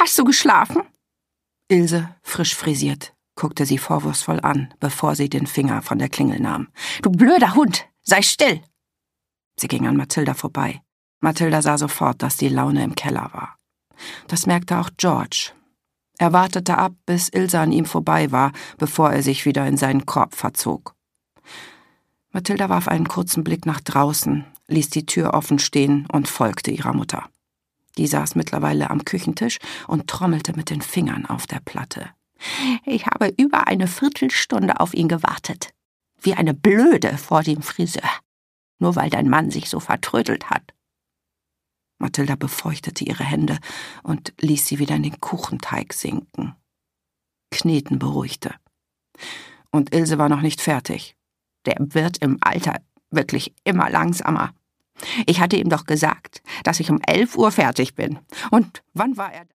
Hast du geschlafen?« Ilse, frisch frisiert, guckte sie vorwurfsvoll an, bevor sie den Finger von der Klingel nahm. »Du blöder Hund, sei still!« Sie ging an Mathilda vorbei. Mathilda sah sofort, dass die Laune im Keller war. Das merkte auch George. Er wartete ab, bis Ilse an ihm vorbei war, bevor er sich wieder in seinen Korb verzog. Mathilda warf einen kurzen Blick nach draußen, ließ die Tür offen stehen und folgte ihrer Mutter. Die saß mittlerweile am Küchentisch und trommelte mit den Fingern auf der Platte. »Ich habe über eine Viertelstunde auf ihn gewartet. Wie eine Blöde vor dem Friseur. Nur weil dein Mann sich so vertrödelt hat.« Mathilda befeuchtete ihre Hände und ließ sie wieder in den Kuchenteig sinken. Kneten beruhigte. Und Ilse war noch nicht fertig. »Der wird im Alter wirklich immer langsamer. Ich hatte ihm doch gesagt, dass ich um 11 Uhr fertig bin. Und wann war er